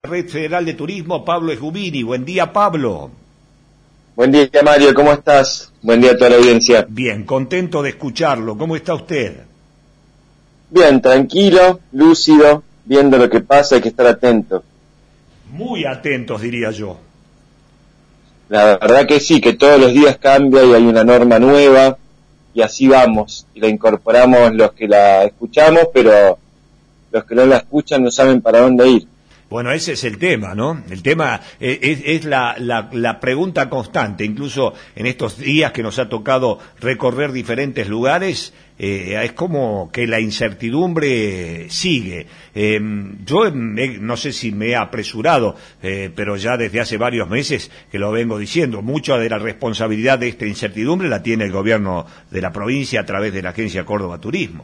Red Federal de Turismo, Pablo Esgubini. Buen día, Pablo. Buen día, Mario, ¿cómo estás? Buen día a toda la audiencia. Bien, contento de escucharlo. ¿Cómo está usted? Bien, tranquilo, lúcido, viendo lo que pasa, hay que estar atento. Muy atentos, diría yo. La verdad que sí, que todos los días cambia y hay una norma nueva, y así vamos, y la incorporamos los que la escuchamos, pero los que no la escuchan no saben para dónde ir. Bueno, ese es el tema, ¿no? El tema es la pregunta constante, incluso en estos días que nos ha tocado recorrer diferentes lugares, es como que la incertidumbre sigue. Yo no sé si me he apresurado, pero ya desde hace varios meses que lo vengo diciendo, mucha de la responsabilidad de esta incertidumbre la tiene el gobierno de la provincia a través de la Agencia Córdoba Turismo.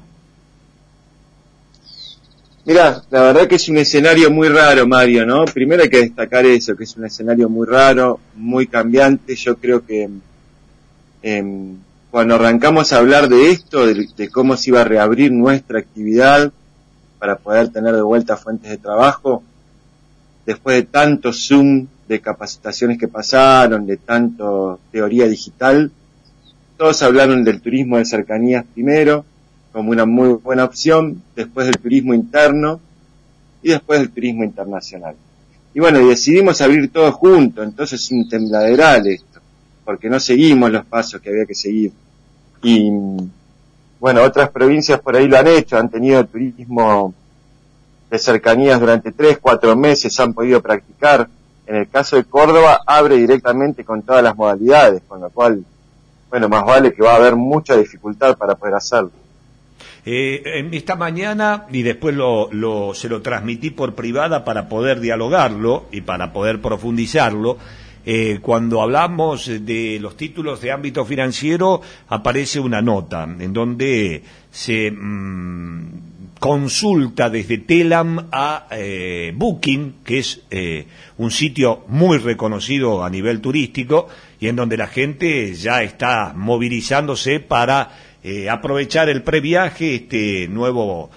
Mirá, la verdad que es un escenario muy raro, Mario, ¿no? Primero hay que destacar eso, que es un escenario muy raro, muy cambiante. Yo creo que cuando arrancamos a hablar de esto, de cómo se iba a reabrir nuestra actividad para poder tener de vuelta fuentes de trabajo, después de tanto Zoom, de capacitaciones que pasaron, de tanto teoría digital, todos hablaron del turismo de cercanías primero, como una muy buena opción, después del turismo interno y después del turismo internacional. Y bueno, y decidimos abrir todo junto, entonces es un tembladeral esto, porque no seguimos los pasos que había que seguir. Y bueno, otras provincias por ahí lo han hecho, han tenido turismo de cercanías durante 3, 4 meses, han podido practicar. En el caso de Córdoba, abre directamente con todas las modalidades, con lo cual, bueno, más vale que va a haber mucha dificultad para poder hacerlo. Esta mañana, y después se lo transmití por privada para poder dialogarlo y para poder profundizarlo, cuando hablamos de los títulos de ámbito financiero, aparece una nota en donde se consulta desde Telam a Booking, que es un sitio muy reconocido a nivel turístico, y en donde la gente ya está movilizándose para aprovechar el previaje, este nuevo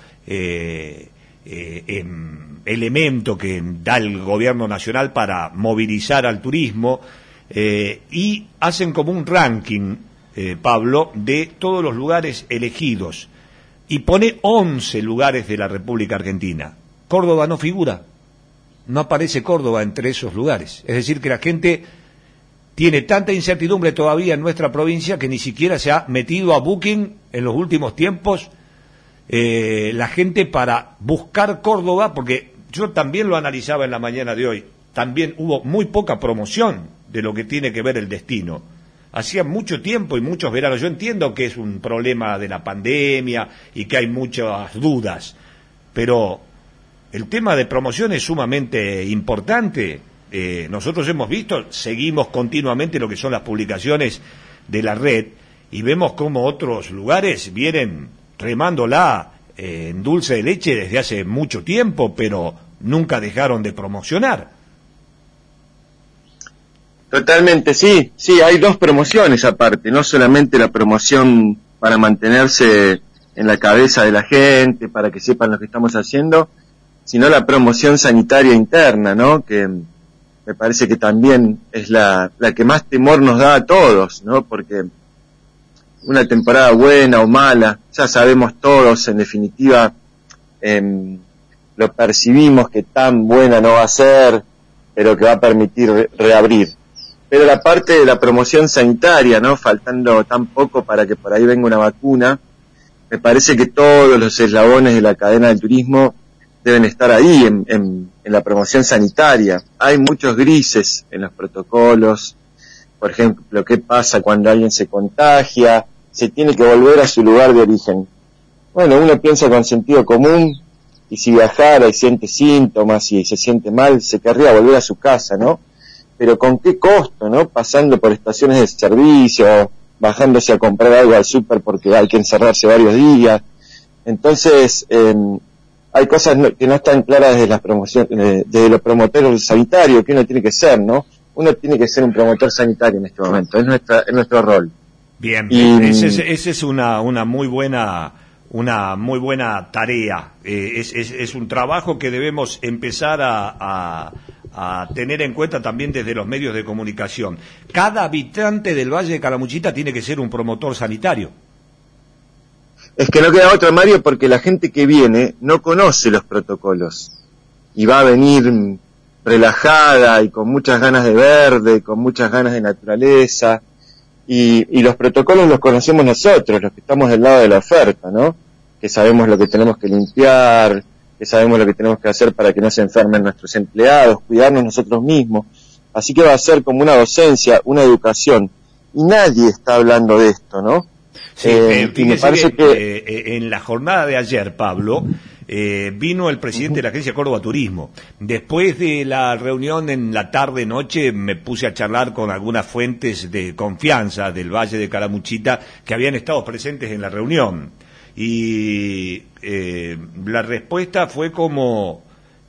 elemento que da el gobierno nacional para movilizar al turismo, y hacen como un ranking, Pablo, de todos los lugares elegidos, y pone 11 lugares de la República Argentina. Córdoba no figura, no aparece Córdoba entre esos lugares, es decir que la gente tiene tanta incertidumbre todavía en nuestra provincia que ni siquiera se ha metido a Booking en los últimos tiempos la gente para buscar Córdoba, porque yo también lo analizaba en la mañana de hoy, también hubo muy poca promoción de lo que tiene que ver el destino. Hacía mucho tiempo y muchos veranos, yo entiendo que es un problema de la pandemia y que hay muchas dudas, pero el tema de promoción es sumamente importante. Nosotros hemos visto, seguimos continuamente lo que son las publicaciones de la red y vemos cómo otros lugares vienen remándola en dulce de leche desde hace mucho tiempo, pero nunca dejaron de promocionar. Totalmente, sí, hay dos promociones aparte, no solamente la promoción para mantenerse en la cabeza de la gente, para que sepan lo que estamos haciendo, sino la promoción sanitaria interna, ¿no? Que me parece que también es la que más temor nos da a todos, ¿no? Porque una temporada buena o mala, ya sabemos todos, en definitiva, lo percibimos que tan buena no va a ser, pero que va a permitir reabrir. Pero la parte de la promoción sanitaria, ¿no? Faltando tan poco para que por ahí venga una vacuna, me parece que todos los eslabones de la cadena del turismo deben estar ahí en la promoción sanitaria. Hay muchos grises en los protocolos, por ejemplo, ¿qué pasa cuando alguien se contagia? Se tiene que volver a su lugar de origen. Bueno, uno piensa con sentido común, y si viajara y siente síntomas y se siente mal, se querría volver a su casa, ¿no? Pero ¿con qué costo, no? Pasando por estaciones de servicio, bajándose a comprar algo al súper porque hay que encerrarse varios días. Entonces, hay cosas que no están claras desde las promociones, desde los promotores sanitarios, que uno tiene que ser, ¿no? Uno tiene que ser un promotor sanitario en este momento, es nuestro rol. Bien, ese es una muy buena una muy buena tarea. Es un trabajo que debemos empezar a tener en cuenta también desde los medios de comunicación. Cada habitante del Valle de Calamuchita tiene que ser un promotor sanitario. Es que no queda otra, Mario, porque la gente que viene no conoce los protocolos y va a venir relajada y con muchas ganas de verde, con muchas ganas de naturaleza, y los protocolos los conocemos nosotros, los que estamos del lado de la oferta, ¿no? Que sabemos lo que tenemos que limpiar, que sabemos lo que tenemos que hacer para que no se enfermen nuestros empleados, cuidarnos nosotros mismos. Así que va a ser como una docencia, una educación, y nadie está hablando de esto, ¿no? Sí, y me parece que en la jornada de ayer, Pablo, vino el presidente de la Agencia Córdoba Turismo. Después de la reunión en la tarde-noche me puse a charlar con algunas fuentes de confianza del Valle de Calamuchita que habían estado presentes en la reunión. Y la respuesta fue como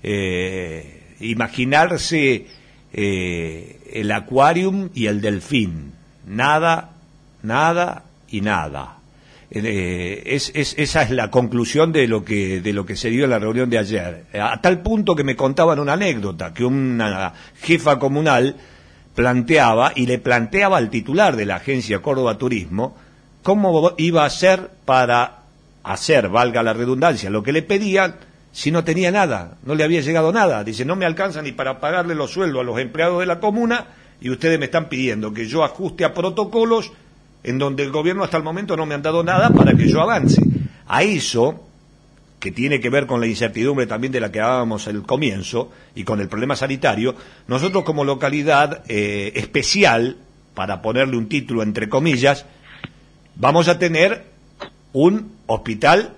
imaginarse el acuarium y el delfín. Nada, nada y nada. Esa es la conclusión de lo que se dio en la reunión de ayer, a tal punto que me contaban una anécdota que una jefa comunal planteaba y le planteaba al titular de la Agencia Córdoba Turismo cómo iba a hacer para hacer, valga la redundancia, lo que le pedían si no tenía nada, no le había llegado nada. Dice, no me alcanza ni para pagarle los sueldos a los empleados de la comuna y ustedes me están pidiendo que yo ajuste a protocolos en donde el gobierno hasta el momento no me han dado nada para que yo avance. A eso, que tiene que ver con la incertidumbre también de la que hablábamos al comienzo, y con el problema sanitario, nosotros como localidad especial, para ponerle un título entre comillas, vamos a tener un hospital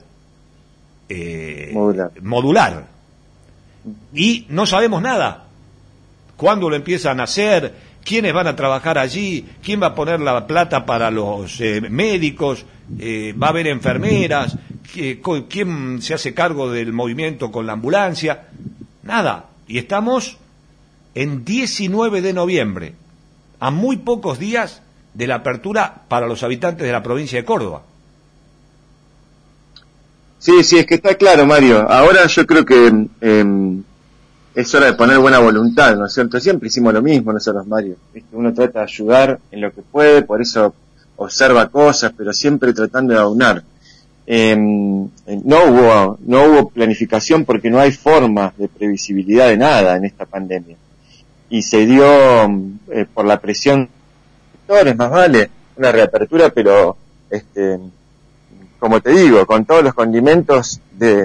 modular. Y no sabemos nada. ¿Cuándo lo empiezan a hacer? ¿Quiénes van a trabajar allí? ¿Quién va a poner la plata para los médicos? ¿Va a haber enfermeras? ¿Quién se hace cargo del movimiento con la ambulancia? Nada. Y estamos en 19 de noviembre, a muy pocos días de la apertura para los habitantes de la provincia de Córdoba. Sí, es que está claro, Mario. Ahora yo creo que es hora de poner buena voluntad, ¿no es cierto? Siempre hicimos lo mismo nosotros, Mario. Uno trata de ayudar en lo que puede, por eso observa cosas, pero siempre tratando de aunar. No hubo planificación porque no hay forma de previsibilidad de nada en esta pandemia. Y se dio por la presión de sectores, más vale, una reapertura, pero como te digo, con todos los condimentos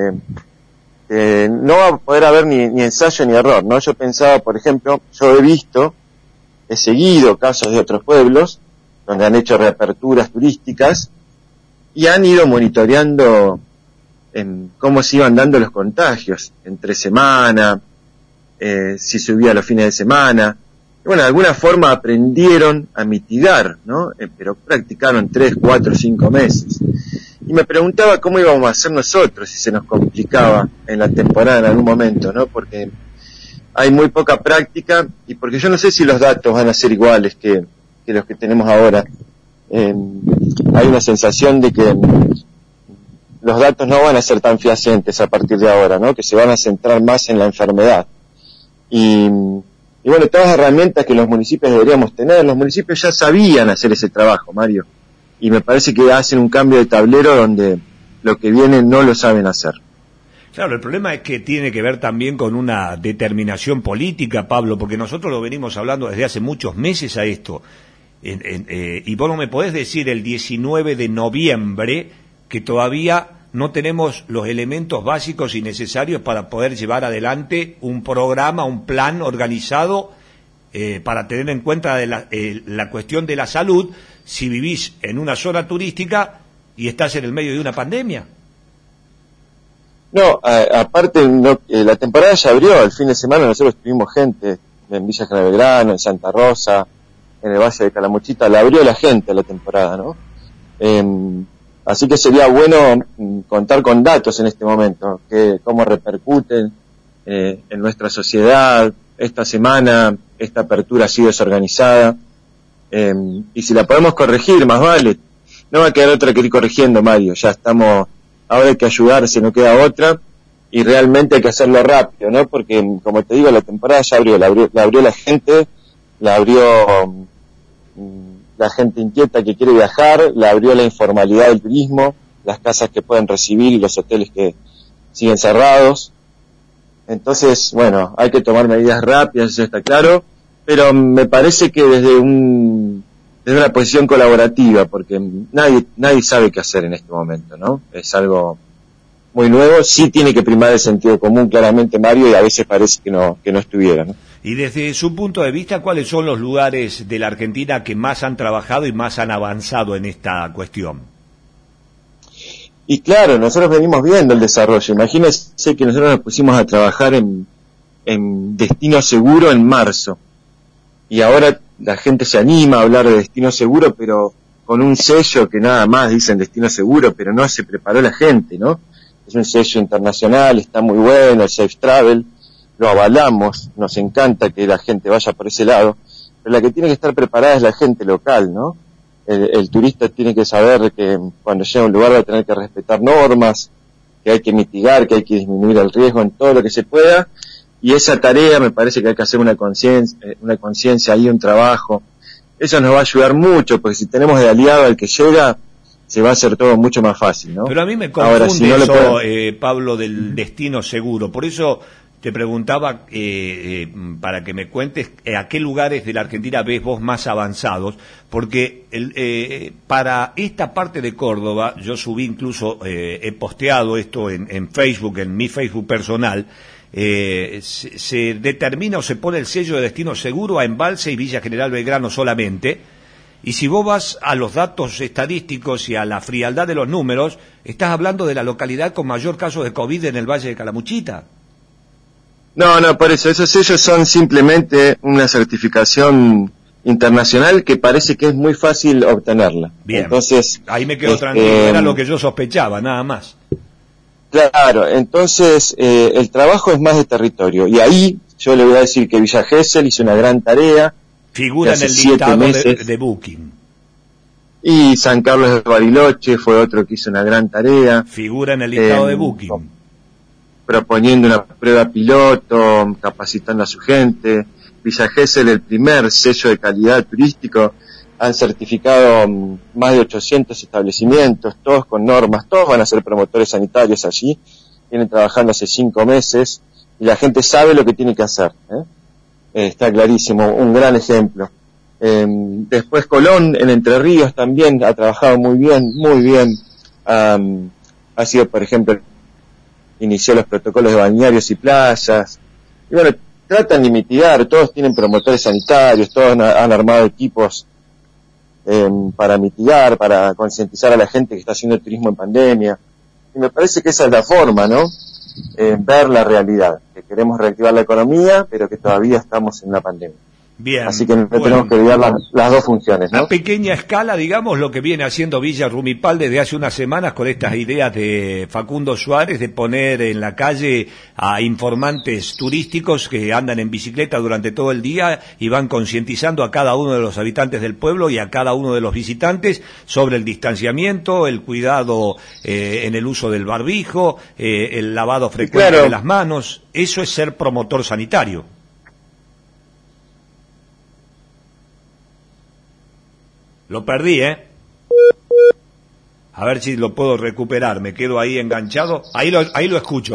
no va a poder haber ni ensayo ni error, ¿no? Yo pensaba, por ejemplo, he seguido casos de otros pueblos donde han hecho reaperturas turísticas y han ido monitoreando cómo se iban dando los contagios entre semana, si subía los fines de semana. Y bueno, de alguna forma aprendieron a mitigar, ¿no? Pero practicaron 3, 4, 5 meses. Y me preguntaba cómo íbamos a hacer nosotros si se nos complicaba en la temporada en algún momento, ¿no? Porque hay muy poca práctica y porque yo no sé si los datos van a ser iguales que los que tenemos ahora. Hay una sensación de que los datos no van a ser tan fehacientes a partir de ahora, ¿no? Que se van a centrar más en la enfermedad. Y bueno, todas las herramientas que los municipios deberíamos tener, los municipios ya sabían hacer ese trabajo, Mario. Y me parece que hacen un cambio de tablero donde lo que viene no lo saben hacer. Claro, el problema es que tiene que ver también con una determinación política, Pablo, porque nosotros lo venimos hablando desde hace muchos meses a esto. Y vos no me podés decir el 19 de noviembre que todavía no tenemos los elementos básicos y necesarios para poder llevar adelante un programa, un plan organizado para tener en cuenta la cuestión de la salud si vivís en una zona turística y estás en el medio de una pandemia. No, aparte la temporada ya abrió, el fin de semana nosotros tuvimos gente en Villa General Belgrano, en Santa Rosa, en el Valle de Calamuchita, la abrió la gente la temporada, ¿no? Así que sería bueno contar con datos en este momento, cómo repercuten en nuestra sociedad. Esta semana esta apertura ha sido desorganizada, y si la podemos corregir, más vale. No va a quedar otra que ir corrigiendo, Mario. Ya estamos ahora hay que ayudarse, no queda otra, y realmente hay que hacerlo rápido, ¿no? Porque, como te digo, la temporada ya abrió, la abrió la gente, la abrió la gente inquieta que quiere viajar, la abrió la informalidad del turismo, las casas que pueden recibir y los hoteles que siguen cerrados. Entonces, bueno, hay que tomar medidas rápidas, eso está claro, pero me parece que desde una posición colaborativa, porque nadie sabe qué hacer en este momento, ¿no? Es algo muy nuevo, sí tiene que primar el sentido común, claramente, Mario, y a veces parece que no estuviera, ¿no? Y desde su punto de vista, ¿cuáles son los lugares de la Argentina que más han trabajado y más han avanzado en esta cuestión? Y claro, nosotros venimos viendo el desarrollo. Imagínense que nosotros nos pusimos a trabajar en Destino Seguro en marzo. Y ahora la gente se anima a hablar de Destino Seguro, pero con un sello que nada más dicen Destino Seguro, pero no se preparó la gente, ¿no? Es un sello internacional, está muy bueno, el Safe Travel, lo avalamos, nos encanta que la gente vaya por ese lado, pero la que tiene que estar preparada es la gente local, ¿no? El turista tiene que saber que cuando llega a un lugar va a tener que respetar normas, que hay que mitigar, que hay que disminuir el riesgo en todo lo que se pueda, y esa tarea me parece que hay que hacer una conciencia ahí, un trabajo. Eso nos va a ayudar mucho, porque si tenemos de aliado al que llega, se va a hacer todo mucho más fácil, ¿no? Pero a mí me confunde ahora, si no eso, Pablo, del destino seguro. Por eso te preguntaba para que me cuentes a qué lugares de la Argentina ves vos más avanzados, porque para esta parte de Córdoba, yo subí incluso, he posteado esto en Facebook, en mi Facebook personal, se determina o se pone el sello de destino seguro a Embalse y Villa General Belgrano solamente, y si vos vas a los datos estadísticos y a la frialdad de los números, estás hablando de la localidad con mayor caso de COVID en el Valle de Calamuchita. No, por eso, esos sellos son simplemente una certificación internacional que parece que es muy fácil obtenerla. Bien, entonces, ahí me quedo tranquilo, era lo que yo sospechaba, nada más. Claro, entonces el trabajo es más de territorio, y ahí yo le voy a decir que Villa Gesell hizo una gran tarea. Figura en el listado de Booking. Y San Carlos de Bariloche fue otro que hizo una gran tarea. Figura en el listado de Booking. Proponiendo una prueba piloto, capacitando a su gente. Villa Gesell, el primer sello de calidad turístico, han certificado más de 800 establecimientos, todos con normas, todos van a ser promotores sanitarios allí, vienen trabajando hace 5 meses, y la gente sabe lo que tiene que hacer, está clarísimo, un gran ejemplo. Después Colón, en Entre Ríos, también ha trabajado muy bien, ha sido, por ejemplo, inició los protocolos de balnearios y playas, y bueno, tratan de mitigar, todos tienen promotores sanitarios, todos han armado equipos para mitigar, para concientizar a la gente que está haciendo turismo en pandemia, y me parece que esa es la forma, ¿no? Ver la realidad, que queremos reactivar la economía, pero que todavía estamos en la pandemia. Bien, así que no tenemos que olvidar las dos funciones, ¿no? A pequeña escala, digamos, lo que viene haciendo Villa Rumipal desde hace unas semanas con estas ideas de Facundo Suárez de poner en la calle a informantes turísticos que andan en bicicleta durante todo el día y van concientizando a cada uno de los habitantes del pueblo y a cada uno de los visitantes sobre el distanciamiento, el cuidado en el uso del barbijo, el lavado frecuente de las manos. Eso es ser promotor sanitario. Lo perdí, A ver si lo puedo recuperar. Me quedo ahí enganchado. Ahí lo escucho.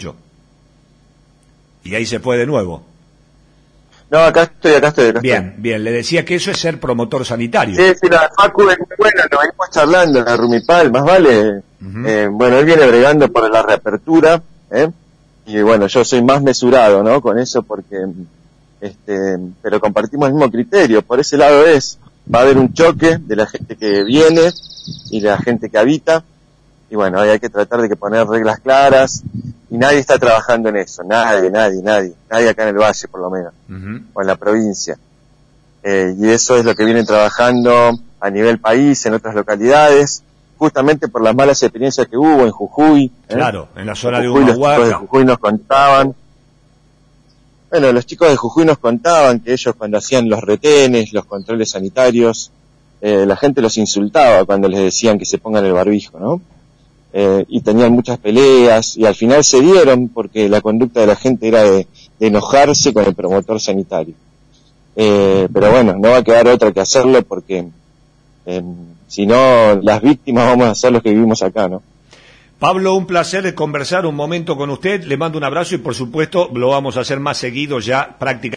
Y ahí se fue de nuevo. No, acá estoy. Bien. Le decía que eso es ser promotor sanitario. Sí, la Facu es muy buena, nos venimos charlando en la Rumipal, más vale. Bueno, él viene bregando por la reapertura, y bueno, yo soy más mesurado, ¿no? Con eso porque, pero compartimos el mismo criterio. Por ese lado va a haber un choque de la gente que viene y de la gente que habita, y bueno, hay que tratar de poner reglas claras, y nadie está trabajando en eso, nadie acá en el Valle por lo menos, o en la provincia, y eso es lo que vienen trabajando a nivel país, en otras localidades, justamente por las malas experiencias que hubo en Jujuy. Claro, en la zona de Humahuaca. Los chicos de Jujuy nos contaban. Bueno, los chicos de Jujuy nos contaban que ellos cuando hacían los retenes, los controles sanitarios, la gente los insultaba cuando les decían que se pongan el barbijo, ¿no? y tenían muchas peleas, y al final se dieron porque la conducta de la gente era de enojarse con el promotor sanitario. Pero bueno, no va a quedar otra que hacerlo porque si no, las víctimas vamos a ser los que vivimos acá, ¿no? Pablo, un placer conversar un momento con usted, le mando un abrazo y por supuesto lo vamos a hacer más seguido ya prácticamente.